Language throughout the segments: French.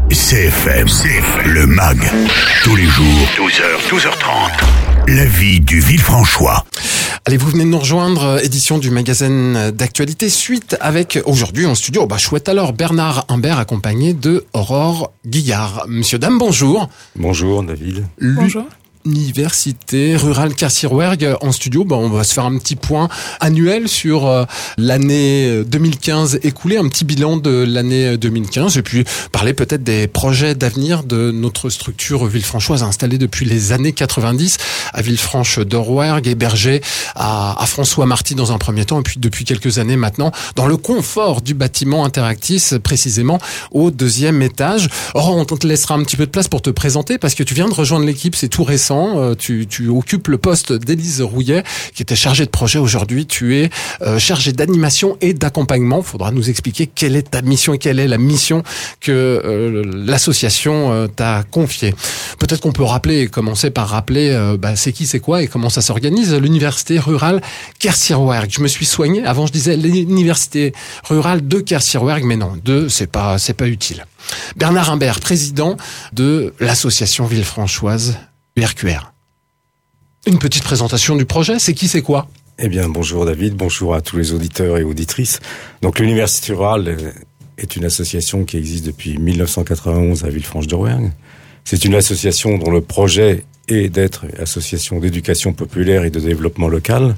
CFM, le MAG, tous les jours, 12h, 12h30, la vie du Villefranchois. Allez, vous venez de nous rejoindre, édition du magazine d'actualité, suite avec, aujourd'hui en studio, chouette alors, Bernard Humbert, accompagné de Aurore Guillard. Monsieur, dame, bonjour. Bonjour, David. Bonjour. Université rurale Quercy-Rouergue en studio. On va se faire un petit point annuel sur l'année 2015 écoulée, un petit bilan de l'année 2015 et puis parler peut-être des projets d'avenir de notre structure villefranchoise installée depuis les années 90 à Villefranche-de-Rouergue, hébergée à François Marty dans un premier temps et puis depuis quelques années maintenant dans le confort du bâtiment Interactis, précisément au 2e étage. Or, on te laissera un petit peu de place pour te présenter parce que tu viens de rejoindre l'équipe, c'est tout récent. Tu occupes le poste d'Élise Rouillet, qui était chargée de projet. Aujourd'hui, tu es chargée d'animation et d'accompagnement. Il faudra nous expliquer quelle est ta mission et quelle est la mission que l'association t'a confiée. Peut-être qu'on peut commencer par rappeler c'est qui, c'est quoi et comment ça s'organise. L'université rurale Quercy-Rouergue. Je me suis soigné. Avant, je disais l'université rurale de Quercy-Rouergue, mais non, c'est pas utile. Bernard Humbert, président de l'association villefranchoise URQR. Une petite présentation du projet, c'est qui, c'est quoi ? Eh bien, bonjour David, bonjour à tous les auditeurs et auditrices. Donc, l'Université rurale est une association qui existe depuis 1991 à Villefranche-de-Rouergue. C'est une association dont le projet est d'être association d'éducation populaire et de développement local.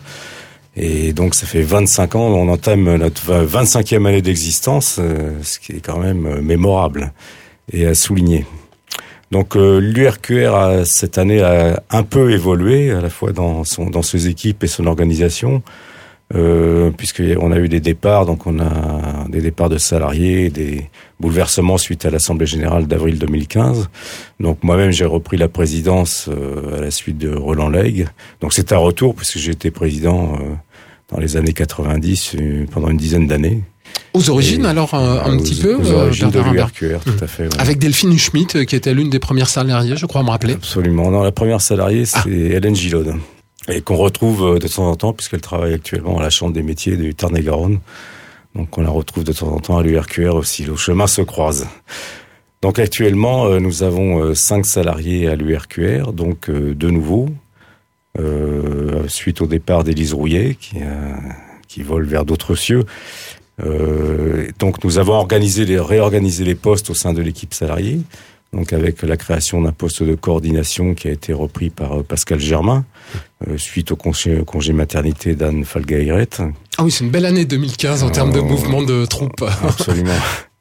Et donc, ça fait 25 ans, on entame notre 25e année d'existence, ce qui est quand même mémorable et à souligner. Donc l'URQR cette année a un peu évolué à la fois dans ses équipes et son organisation, puisqu'on a eu des départs, donc on a des départs de salariés, des bouleversements suite à l'Assemblée générale d'avril 2015. Donc moi-même j'ai repris la présidence à la suite de Roland Lègue. Donc c'est un retour puisque j'ai été président dans les années 90 pendant une dizaine d'années. Aux origines, alors, un petit peu, aux origines de Bernard l'URQR, tout à fait. Ouais. Avec Delphine Schmitt, qui était l'une des premières salariées, je crois me rappeler. Absolument. Non, la première salariée, c'est Hélène Gillaude. Et qu'on retrouve de temps en temps, puisqu'elle travaille actuellement à la Chambre des métiers du Tarn-et-Garonne. Donc, on la retrouve de temps en temps à l'URQR aussi. Le chemin se croise. Donc, actuellement, nous avons 5 salariés à l'URQR, donc 2 nouveaux, suite au départ d'Élise Rouillet, qui vole vers d'autres cieux. Donc nous avons réorganisé les postes au sein de l'équipe salariée, donc avec la création d'un poste de coordination qui a été repris par Pascal Germain, suite au congé maternité d'Anne Falgaïret. Ah oui, c'est une belle année 2015 en termes de mouvement de troupes. Absolument.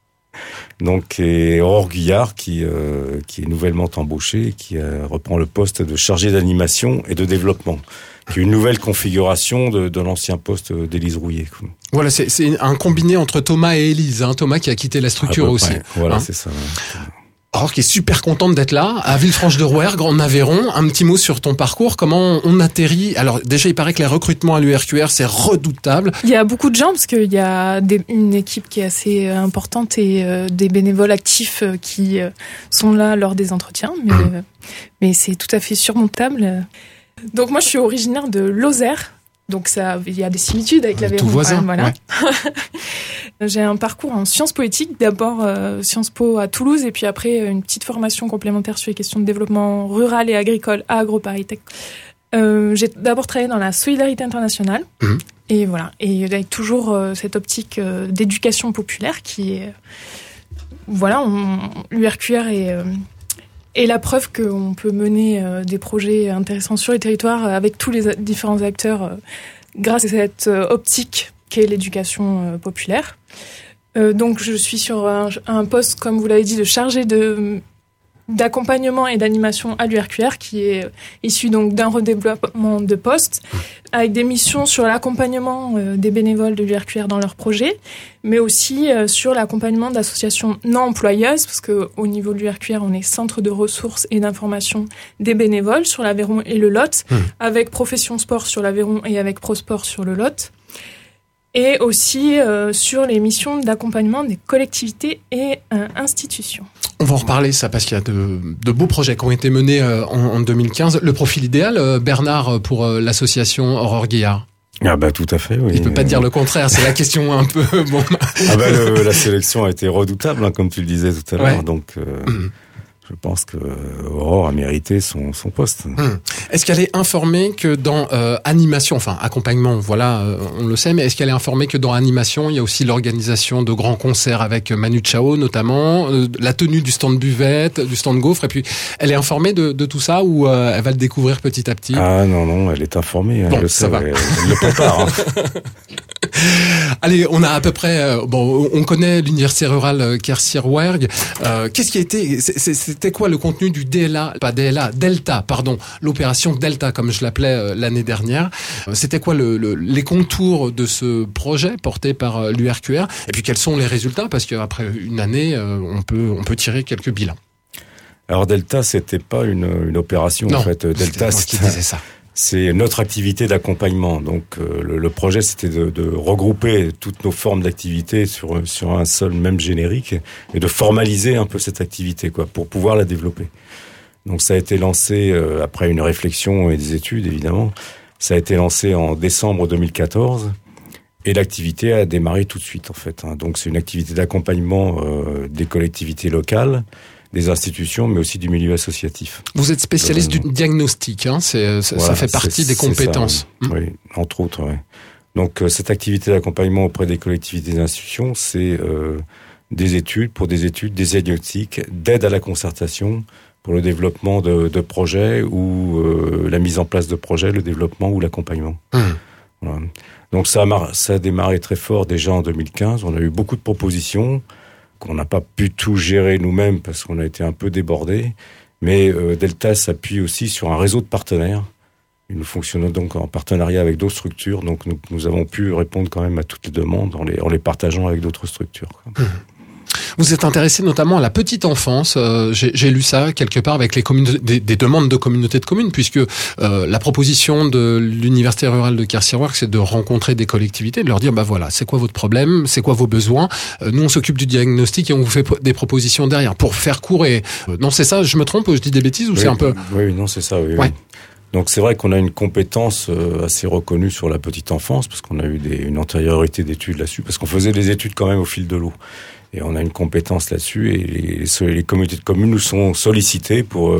Donc, et Aurore Guillard qui est nouvellement embauchée et qui reprend le poste de chargé d'animation et de développement, qui est une nouvelle configuration de l'ancien poste d'Élise Rouillet. Voilà, c'est un combiné entre Thomas et Élise. Thomas qui a quitté la structure aussi. Voilà, c'est ça. Ouais. Aurore qui est super contente d'être là, à Villefranche-de-Rouergue, en Aveyron. Un petit mot sur ton parcours, comment on atterrit. Alors déjà, il paraît que les recrutements à l'URQR, c'est redoutable. Il y a beaucoup de gens, parce qu'il y a une équipe qui est assez importante et des bénévoles actifs qui sont là lors des entretiens, mais c'est tout à fait surmontable. Donc moi, je suis originaire de Lozère. Donc il y a des similitudes avec l'Aveyron. Tout voisin, voilà. Ouais. J'ai un parcours en sciences politiques, d'abord Sciences Po à Toulouse et puis après une petite formation complémentaire sur les questions de développement rural et agricole à AgroParisTech. J'ai d'abord travaillé dans la solidarité internationale et voilà, et avec toujours cette optique d'éducation populaire qui est l'URQR est la preuve qu'on peut mener des projets intéressants sur les territoires avec tous les différents acteurs grâce à cette optique qu'est l'éducation populaire. Donc je suis sur un poste, comme vous l'avez dit, de chargé d'accompagnement et d'animation à l'URQR qui est issu donc d'un redéveloppement de poste avec des missions sur l'accompagnement des bénévoles de l'URQR dans leurs projets, mais aussi sur l'accompagnement d'associations non employeuses parce que au niveau de l'URQR, on est centre de ressources et d'information des bénévoles sur l'Aveyron et le Lot, avec Profession Sport sur l'Aveyron et avec ProSport sur le Lot. Et aussi sur les missions d'accompagnement des collectivités et institutions. On va en reparler, ça, parce qu'il y a de beaux projets qui ont été menés en 2015. Le profil idéal, Bernard, pour l'association Aurore Guillard? Ah bah tout à fait, oui. Il peut pas dire le contraire, c'est la question un peu... Bon. Ah bah la sélection a été redoutable, hein, comme tu le disais tout à l'heure, donc... Je pense que Aurore a mérité son poste. Est-ce qu'elle est informée que dans animation, enfin accompagnement, voilà, on le sait, mais est-ce qu'elle est informée que dans animation, il y a aussi l'organisation de grands concerts avec Manu Chao notamment, la tenue du stand buvette, du stand gaufre, et puis elle est informée de tout ça ou elle va le découvrir petit à petit? Ah non, elle est informée, bon, elle le ça sait, va. Elle le prépare. Hein. Allez, on a à peu près, on connaît l'université rurale Quercy-Rouergue. Qu'est-ce qui a été, c'était quoi le contenu du Delta, l'opération Delta, comme je l'appelais l'année dernière. C'était quoi les contours de ce projet porté par l'URQR? Et puis quels sont les résultats? Parce qu'après une année, on peut tirer quelques bilans. Alors Delta, c'était pas une opération, non, en fait. Delta, c'est notre activité d'accompagnement. Donc le projet, c'était de regrouper toutes nos formes d'activité sur un seul même générique et de formaliser un peu cette activité, quoi, pour pouvoir la développer. Donc ça a été lancé après une réflexion et des études, évidemment. Ça a été lancé en décembre 2014 et l'activité a démarré tout de suite, en fait. Donc c'est une activité d'accompagnement des collectivités locales, des institutions, mais aussi du milieu associatif. Vous êtes spécialiste du diagnostic, hein, ça fait partie des compétences. Ça, oui, entre autres. Ouais. Donc cette activité d'accompagnement auprès des collectivités et des institutions, c'est des études, des diagnostics, d'aide à la concertation pour le développement de projets ou la mise en place de projets, le développement ou l'accompagnement. Voilà. Donc ça a démarré très fort déjà en 2015. On a eu beaucoup de propositions qu'on n'a pas pu tout gérer nous-mêmes parce qu'on a été un peu débordés. Mais Delta s'appuie aussi sur un réseau de partenaires. Nous fonctionnons donc en partenariat avec d'autres structures. Donc nous avons pu répondre quand même à toutes les demandes en les partageant avec d'autres structures. Vous êtes intéressé notamment à la petite enfance. J'ai lu ça quelque part avec des demandes de communautés de communes, puisque la proposition de l'université rurale de Quercy-Rouergue, c'est de rencontrer des collectivités, de leur dire voilà, c'est quoi votre problème, c'est quoi vos besoins. Nous, on s'occupe du diagnostic et on vous fait des propositions derrière pour faire court. Et non, c'est ça. Je me trompe, je dis des bêtises ou oui, c'est un peu. Oui, non, c'est ça. Oui, ouais. Oui. Donc c'est vrai qu'on a une compétence assez reconnue sur la petite enfance, parce qu'on a eu une antériorité d'études là-dessus, parce qu'on faisait des études quand même au fil de l'eau. Et on a une compétence là-dessus, et les communautés de communes nous sont sollicitées pour,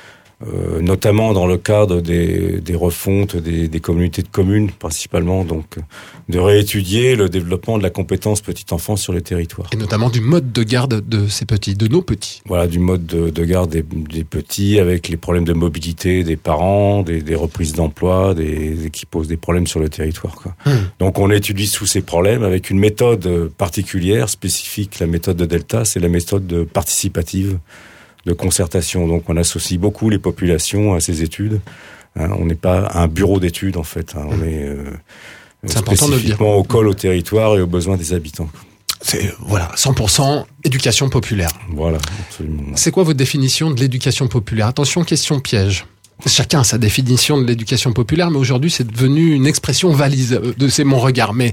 notamment dans le cadre des refontes des communautés de communes principalement, donc de réétudier le développement de la compétence petite enfance sur le territoire. Et notamment du mode de garde de nos petits. Voilà, du mode de garde des petits, avec les problèmes de mobilité des parents, des reprises d'emploi, qui posent des problèmes sur le territoire, quoi. Donc on étudie tous ces problèmes avec une méthode particulière, spécifique. La méthode de Delta, c'est la méthode participative de concertation. Donc on associe beaucoup les populations à ces études. On n'est pas un bureau d'études, en fait. On est spécifiquement au col, au territoire et aux besoins des habitants. C'est 100% éducation populaire. Voilà, absolument. C'est quoi votre définition de l'éducation populaire? Attention, question piège. Chacun a sa définition de l'éducation populaire, mais aujourd'hui c'est devenu une expression valise. C'est mon regard, mais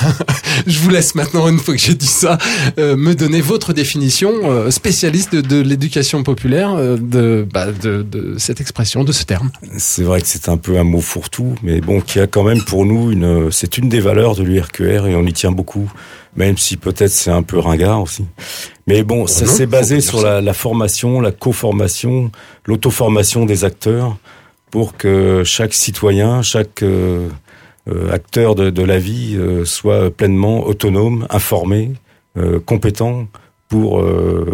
je vous laisse maintenant, une fois que j'ai dit ça, me donner votre définition spécialiste de l'éducation populaire, de cette expression, de ce terme. C'est vrai que c'est un peu un mot fourre-tout, mais bon, qui a quand même pour nous c'est une des valeurs de l'URQR et on y tient beaucoup, même si peut-être c'est un peu ringard aussi. Mais bon, ça s'est basé sur la formation, la co-formation, l'auto-formation des acteurs pour que chaque citoyen, chaque acteur de la vie soit pleinement autonome, informé, compétent pour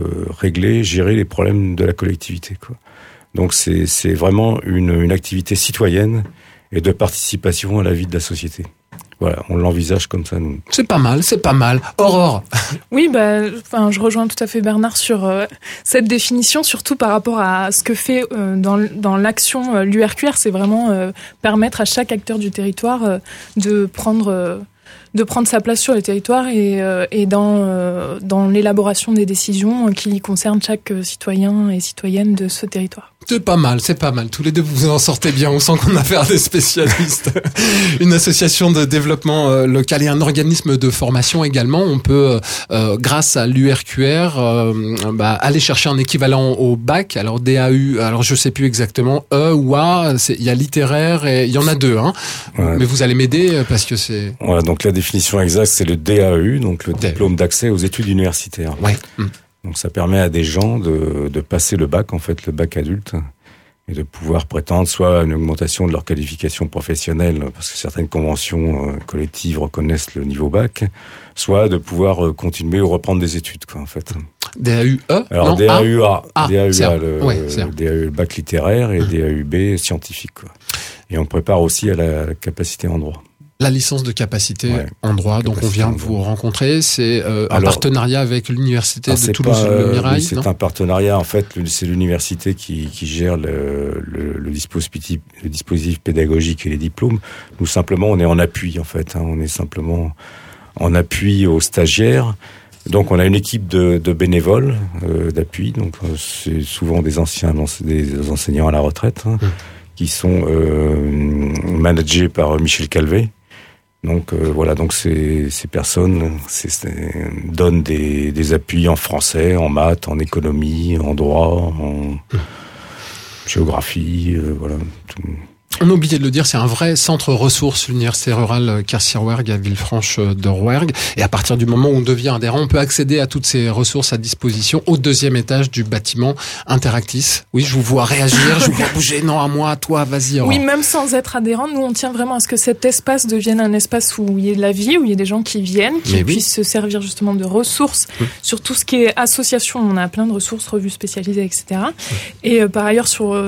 gérer les problèmes de la collectivité, quoi. Donc c'est vraiment une activité citoyenne et de participation à la vie de la société. Voilà, on l'envisage comme ça, nous. C'est pas mal. Aurore. Oui, je rejoins tout à fait Bernard sur cette définition, surtout par rapport à ce que fait dans l'action l'URQR, c'est vraiment permettre à chaque acteur du territoire de prendre sa place sur le territoire et dans l'élaboration des décisions qui concernent chaque citoyen et citoyenne de ce territoire. C'est pas mal. Tous les deux, vous en sortez bien. On sent qu'on a affaire à des spécialistes. Une association de développement local et un organisme de formation également. On peut, grâce à l'URQR, aller chercher un équivalent au bac. Alors DAU, alors je sais plus exactement, E ou A. Il y a littéraire et il y en a deux. Hein. Ouais. Mais vous allez m'aider parce que c'est... Voilà, donc la définition exacte, c'est le DAU, donc le diplôme d'accès aux études universitaires. Ouais. Donc ça permet à des gens de passer le bac, en fait, le bac adulte, et de pouvoir prétendre soit à une augmentation de leur qualification professionnelle, parce que certaines conventions collectives reconnaissent le niveau bac, soit de pouvoir continuer ou reprendre des études, quoi, en fait. DAUE? Alors DAUA, DAU, le bac littéraire et DAUB scientifique, quoi. Et on prépare aussi à la capacité en droit. La licence de capacité en droit, donc on vient de vous rencontrer, c'est un partenariat avec l'université de Toulouse, le Mirail. Oui, c'est un partenariat, en fait, c'est l'université qui gère le dispositif pédagogique et les diplômes. Nous, simplement, on est en appui, en fait, hein, on est simplement en appui aux stagiaires. Donc on a une équipe de bénévoles d'appui, donc c'est souvent des enseignants à la retraite, hein, qui sont managés par Michel Calvet. Donc voilà, donc ces personnes donnent des appuis en français, en maths, en économie, en droit, en géographie, voilà. Tout. On a oublié de le dire, c'est un vrai centre ressources, l'université rurale Quercy-Rouergue à Villefranche de Rouergue. Et à partir du moment où on devient adhérent, on peut accéder à toutes ces ressources à disposition au 2e étage du bâtiment Interactis. Oui, je vous vois réagir, je vous vois bouger. Non, à moi, à toi, vas-y. Oui, même sans être adhérent, nous on tient vraiment à ce que cet espace devienne un espace où il y ait de la vie, où il y ait des gens qui viennent, qui puissent se servir justement de ressources sur tout ce qui est association. On a plein de ressources, revues spécialisées, etc. Et par ailleurs,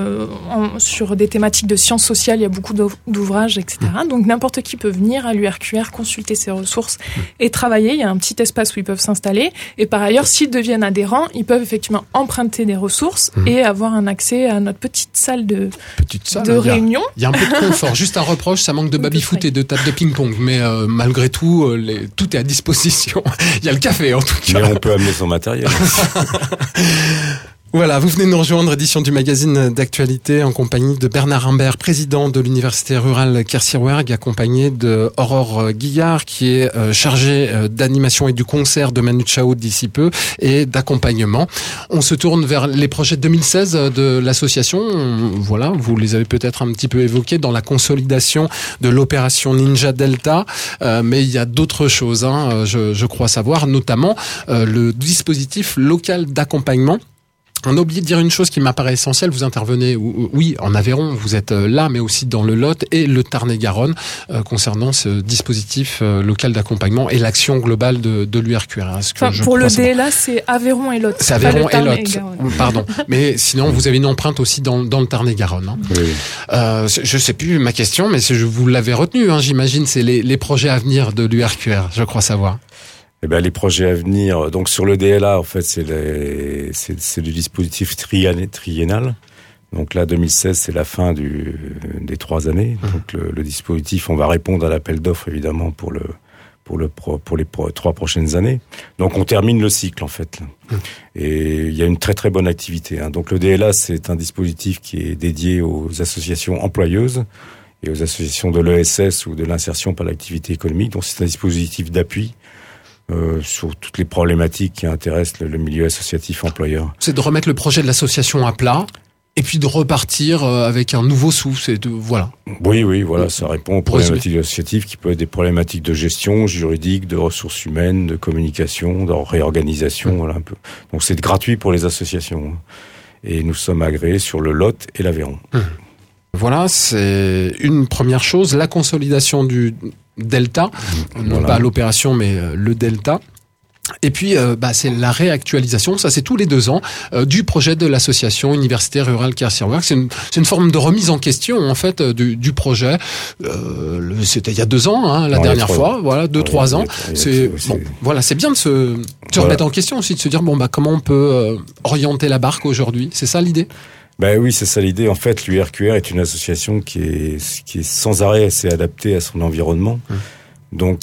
sur des thématiques de sciences sociales, il y a beaucoup d'ouvrages, etc. Donc n'importe qui peut venir à l'URQR, consulter ses ressources et travailler. Il y a un petit espace où ils peuvent s'installer. Et par ailleurs, s'ils deviennent adhérents, ils peuvent effectivement emprunter des ressources et avoir un accès à notre petite salle de réunion. Il y a un peu de confort. Juste un reproche, ça manque de baby-foot et de table de ping-pong. Mais malgré tout, tout est à disposition. Il y a le café, en tout cas. Mais on peut amener son matériel. Voilà, vous venez de nous rejoindre, édition du magazine d'actualité en compagnie de Bernard Imbert, président de l'université rurale Quercy-Rouergue, accompagné de Aurore Guillard, qui est chargée d'animation et du concert de Manu Chao d'ici peu et d'accompagnement. On se tourne vers les projets 2016 de l'association. Voilà, vous les avez peut-être un petit peu évoqués dans la consolidation de l'opération Ninja Delta, mais il y a d'autres choses, hein, je crois savoir, notamment le dispositif local d'accompagnement. On a oublié de dire une chose qui m'apparaît essentielle. Vous intervenez, oui, en Aveyron, vous êtes là, mais aussi dans le Lot et le Tarn-et-Garonne, concernant ce dispositif local d'accompagnement et l'action globale de l'URQR. Pour le DLA, c'est Aveyron et Lot. C'est Aveyron et Lot. Pardon. Mais sinon, vous avez une empreinte aussi dans le Tarn-et-Garonne. Hein. Oui. Je sais plus ma question, mais vous l'avez retenu, hein, j'imagine, c'est les projets à venir de l'URQR, je crois savoir. Eh ben, les projets à venir, donc sur le DLA, en fait, c'est le dispositif triennal. Donc là, 2016, c'est la fin des 3 années. Donc le dispositif, on va répondre à l'appel d'offres, évidemment, pour les 3 prochaines années. Donc on termine le cycle, en fait. Et il y a une très très bonne activité, hein. Donc le DLA, c'est un dispositif qui est dédié aux associations employeuses et aux associations de l'ESS ou de l'insertion par l'activité économique. Donc c'est un dispositif d'appui sur toutes les problématiques qui intéressent le milieu associatif employeur. C'est de remettre le projet de l'association à plat et puis de repartir avec un nouveau souffle. Voilà. Oui, voilà, ça répond aux problématiques associatives qui peuvent être des problématiques de gestion, juridique, de ressources humaines, de communication, de réorganisation, voilà un peu. Donc c'est gratuit pour les associations. Et nous sommes agréés sur le Lot et l'Aveyron. Voilà, c'est une première chose. La consolidation du Delta, non pas l'opération, mais le Delta. Et puis, c'est la réactualisation, ça c'est tous les 2 ans, du projet de l'association universitaire rurale Quercy-Rouergue. C'est une forme de remise en question, en fait, du projet. C'était il y a 2 ans, hein, la dernière fois, voilà, 2-3 ans. C'est bien de se remettre en question aussi, de se dire, comment on peut orienter la barque aujourd'hui. C'est ça l'idée? Ben oui, c'est ça l'idée. En fait, l'URQR est une association qui est sans arrêt assez adaptée à son environnement. Donc,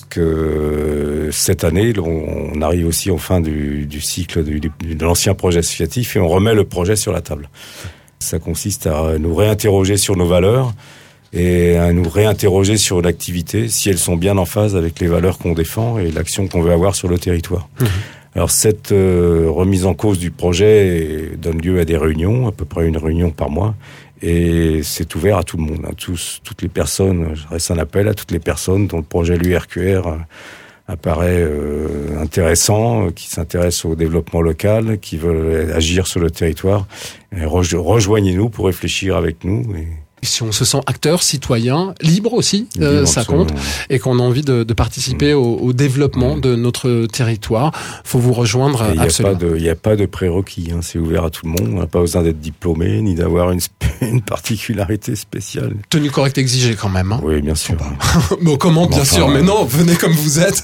cette année, on arrive aussi en fin du cycle de l'ancien projet associatif et on remet le projet sur la table. Ça consiste à nous réinterroger sur nos valeurs et à nous réinterroger sur l'activité, si elles sont bien en phase avec les valeurs qu'on défend et l'action qu'on veut avoir sur le territoire. Alors cette remise en cause du projet donne lieu à des réunions, à peu près une réunion par mois, et c'est ouvert à tout le monde, à toutes les personnes. J'adresse un appel à toutes les personnes dont le projet l'URQR apparaît intéressant, qui s'intéressent au développement local, qui veulent agir sur le territoire. Rejoignez-nous pour réfléchir avec nous. Si on se sent acteur, citoyen, libre aussi, ça compte, et qu'on a envie de participer au développement de notre territoire, faut vous rejoindre absolument. Il n'y a pas de prérequis, c'est ouvert à tout le monde. On n'a pas besoin d'être diplômé ni d'avoir une particularité spéciale. Tenue correcte exigée quand même. Oui, bien sûr. Bon, comment, bien sûr, mais non, venez comme vous êtes.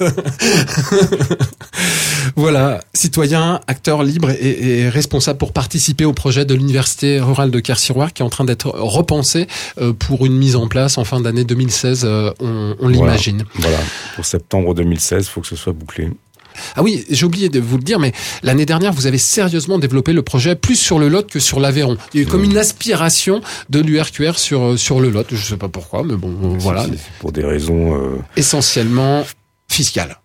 Voilà, citoyen, acteur libre et responsable pour participer au projet de l'Université rurale de Quercy-Rouergue qui est en train d'être repensé pour une mise en place en fin d'année 2016, on l'imagine. Voilà, pour septembre 2016, il faut que ce soit bouclé. Ah oui, j'ai oublié de vous le dire, mais l'année dernière, vous avez sérieusement développé le projet plus sur le Lot que sur l'Aveyron. Il y a eu comme une aspiration de l'URQR sur le Lot. Je sais pas pourquoi, mais bon, voilà. C'est pour des raisons essentiellement fiscales.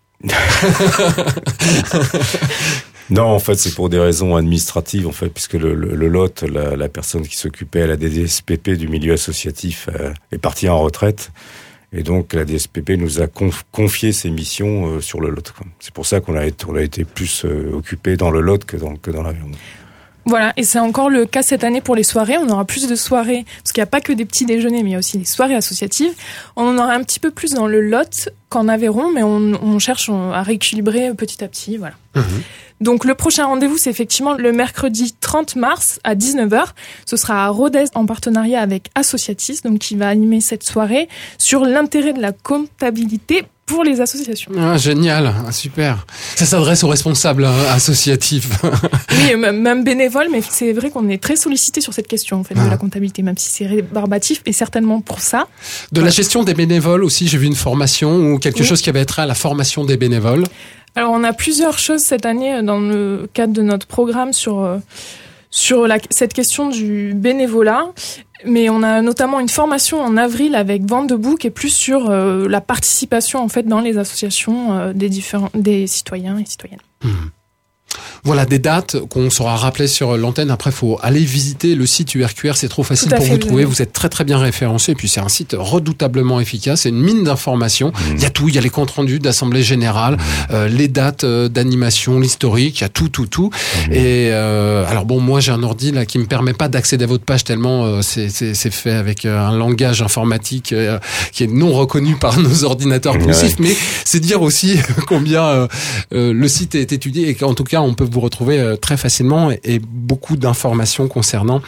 Non, en fait, c'est pour des raisons administratives, en fait, puisque le Lot, la personne qui s'occupait à la DSPP du milieu associatif est partie en retraite. Et donc, la DSPP nous a confié ses missions sur le Lot. C'est pour ça qu'on a été plus occupé dans le Lot que dans l'Aveyron. Voilà, et c'est encore le cas cette année pour les soirées. On aura plus de soirées, parce qu'il n'y a pas que des petits déjeuners, mais il y a aussi des soirées associatives. On en aura un petit peu plus dans le Lot qu'en Aveyron, mais on cherche à rééquilibrer petit à petit, voilà. Donc le prochain rendez-vous, c'est effectivement le mercredi 30 mars à 19h. Ce sera à Rodez en partenariat avec Associatis, donc qui va animer cette soirée sur l'intérêt de la comptabilité pour les associations. Ah, génial, super. Ça s'adresse aux responsables associatifs. Oui, même bénévoles, mais c'est vrai qu'on est très sollicité sur cette question en fait, de la comptabilité, même si c'est rébarbatif, et certainement pour ça. De la gestion des bénévoles aussi, j'ai vu une formation ou quelque chose qui avait trait à la formation des bénévoles. Alors on a plusieurs choses cette année dans le cadre de notre programme sur cette question du bénévolat. Mais on a notamment une formation en avril avec Vente debout qui est plus sur la participation en fait dans les associations des citoyens et citoyennes. Voilà des dates qu'on saura rappeler sur l'antenne. Après, faut aller visiter le site URQR. C'est trop facile pour vous trouver. Vous êtes très très bien référencé. Et puis c'est un site redoutablement efficace. C'est une mine d'informations. Il y a tout. Il y a les comptes rendus d'assemblée générale, les dates d'animation, l'historique. Il y a tout. Et alors bon, moi j'ai un ordi là qui me permet pas d'accéder à votre page tellement c'est fait avec un langage informatique qui est non reconnu par nos ordinateurs poussifs. Mais c'est dire aussi combien le site est étudié et qu'en tout cas on peut vous retrouver très facilement et beaucoup d'informations concernant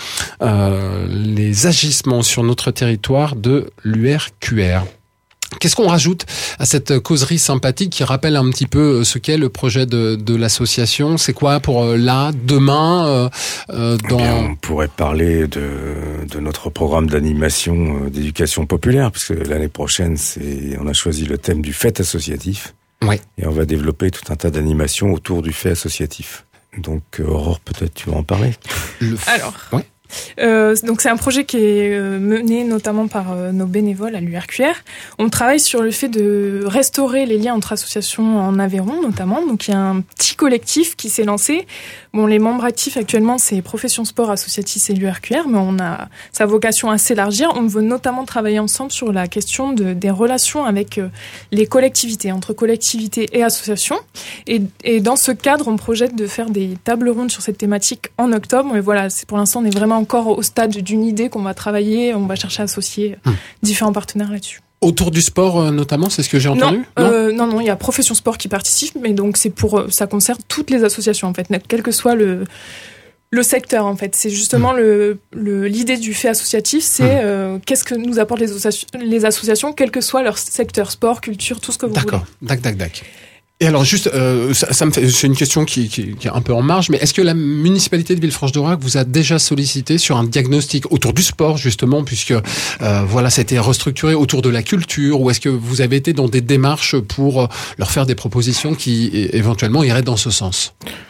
les agissements sur notre territoire de l'URQR. Qu'est-ce qu'on rajoute à cette causerie sympathique qui rappelle un petit peu ce qu'est le projet de l'association? C'est quoi pour là, demain on pourrait parler de notre programme d'animation d'éducation populaire, parce que l'année prochaine, on a choisi le thème du fait associatif. Oui. Et on va développer tout un tas d'animations autour du fait associatif. Donc, Aurore, peut-être tu vas en parler. Alors, ouais. Donc c'est un projet qui est mené notamment par nos bénévoles à l'URQR. On travaille sur le fait de restaurer les liens entre associations en Aveyron notamment. Donc il y a un petit collectif qui s'est lancé. Bon, les membres actifs actuellement c'est Profession Sport, Associatis et l'URQR, mais on a sa vocation à s'élargir. On veut notamment travailler ensemble sur la question des relations avec les collectivités, entre collectivités et associations. Et dans ce cadre, on projette de faire des tables rondes sur cette thématique en octobre. Et voilà, pour l'instant on est vraiment encore au stade d'une idée qu'on va travailler, on va chercher à associer différents partenaires là-dessus. Autour du sport notamment, c'est ce que j'ai entendu? Non, il y a Profession Sport qui participe, mais donc ça concerne toutes les associations en fait, quel que soit le secteur en fait. C'est justement l'idée du fait associatif, c'est qu'est-ce que nous apportent les associations, quel que soit leur secteur, sport, culture, tout ce que vous voulez. D'accord. Et alors juste, c'est une question qui est un peu en marge, mais est-ce que la municipalité de Villefranche-de-Rouergue vous a déjà sollicité sur un diagnostic autour du sport justement, puisque voilà, ça a été restructuré autour de la culture, ou est-ce que vous avez été dans des démarches pour leur faire des propositions qui éventuellement iraient dans ce sens?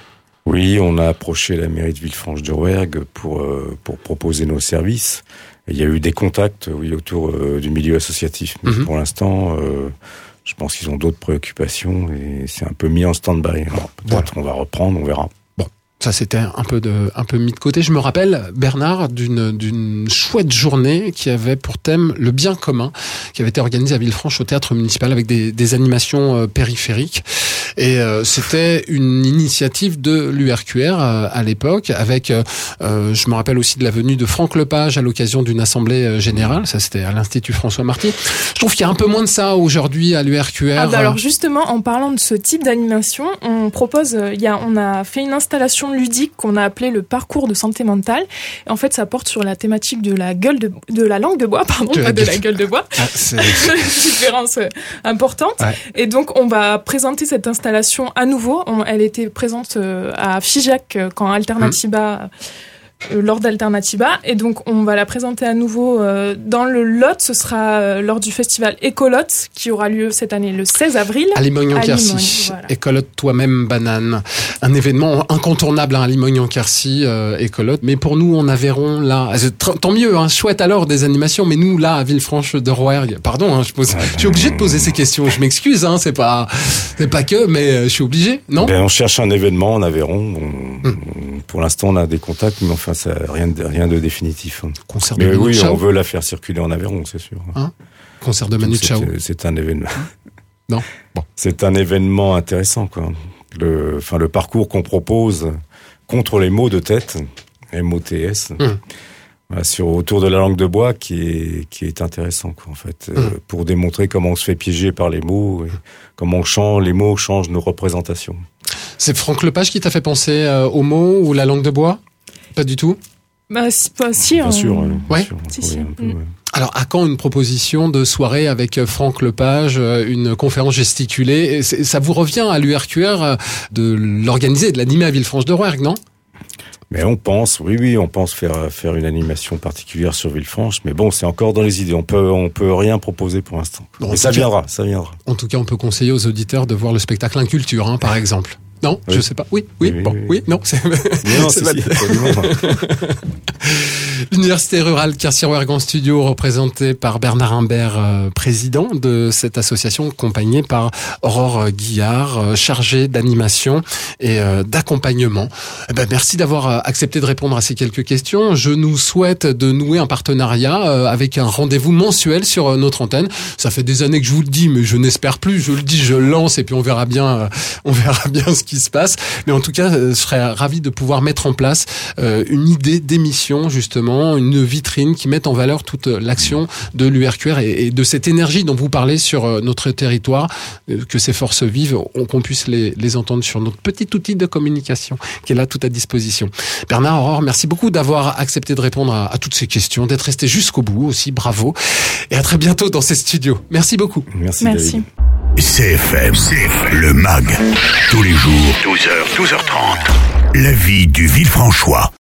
Oui, on a approché la mairie de Villefranche-de-Rouergue pour proposer nos services. Et il y a eu des contacts, oui, autour du milieu associatif. Mais pour l'instant, je pense qu'ils ont d'autres préoccupations et c'est un peu mis en stand-by. Alors, peut-être on va reprendre, on verra. Ça, c'était un peu mis de côté. Je me rappelle, Bernard, d'une chouette journée qui avait pour thème le bien commun, qui avait été organisée à Villefranche au théâtre municipal avec des animations périphériques. Et c'était une initiative de l'URQR à l'époque, avec, je me rappelle aussi de la venue de Franck Lepage à l'occasion d'une assemblée générale. Ça, c'était à l'Institut François Marty. Je trouve qu'il y a un peu moins de ça aujourd'hui à l'URQR. Alors justement, en parlant de ce type d'animation, on propose, on a fait une installation ludique qu'on a appelée le parcours de santé mentale. Et en fait, ça porte sur la thématique de la langue de bois, pardon, pas de la gueule de bois. C'est une différence importante. Ouais. Et donc, on va présenter cette installation à nouveau. Elle était présente à Figeac quand Alternatiba lors d'Alternatiba, et donc on va la présenter à nouveau dans le Lot. Ce sera lors du festival Écolotte qui aura lieu cette année le 16 avril à Limogne-en-Quercy. Voilà. Écolotte toi-même banane, un événement incontournable à Limogne-en-Quercy, Écolotte. Mais pour nous en Aveyron là, tant mieux, chouette alors des animations. Mais nous là à Villefranche-de-Rouergue, pardon, je suis obligé de poser ces questions. Je m'excuse, c'est pas que, mais je suis obligé, non? On cherche un événement en Aveyron. Pour l'instant, on a des contacts, mais enfin, ça rien de définitif. Concert mais de Manu oui, Chao. On veut la faire circuler en Aveyron, c'est sûr. Concert de Manu Chao. C'est un événement. Non. Bon. C'est un événement intéressant, quoi. Le parcours qu'on propose contre les maux de tête, MOTS, autour de la langue de bois, qui est intéressant, quoi, en fait, pour démontrer comment on se fait piéger par les mots, et comment les mots changent nos représentations. C'est Franck Lepage qui t'a fait penser aux mots ou la langue de bois? Pas du tout? Bien sûr. Ouais. Si. Un peu, ouais. Alors, à quand une proposition de soirée avec Franck Lepage, une conférence gesticulée? Ça vous revient à l'URQR de l'organiser, de l'animer à Villefranche-de-Rouergue, non? Mais on pense faire une animation particulière sur Villefranche, mais bon, c'est encore dans les idées. On peut rien proposer pour l'instant. Mais ça viendra. En tout cas, on peut conseiller aux auditeurs de voir le spectacle Inculture, par exemple. Non, oui. Je sais pas. Oui, non, c'est valide. L'Université rurale Quercy-Rouergue en studio, représentée par Bernard Imbert, président de cette association, accompagné par Aurore Guillard, chargée d'animation et d'accompagnement. Merci d'avoir accepté de répondre à ces quelques questions. Je nous souhaite de nouer un partenariat avec un rendez-vous mensuel sur notre antenne. Ça fait des années que je vous le dis, mais je n'espère plus. Je le dis, je lance et puis on verra bien ce qui se passe. Mais en tout cas, je serais ravi de pouvoir mettre en place une idée d'émission, justement, une vitrine qui mette en valeur toute l'action de l'URQR et de cette énergie dont vous parlez sur notre territoire, que ces forces vives, qu'on puisse les entendre sur notre petit outil de communication qui est là tout à disposition. Bernard, Aurore, merci beaucoup d'avoir accepté de répondre à toutes ces questions, d'être resté jusqu'au bout aussi, bravo. Et à très bientôt dans ces studios. Merci beaucoup. Merci. David. CFM, le MAG. Tous les jours, 12h, 12h30. La vie du Villefranchois.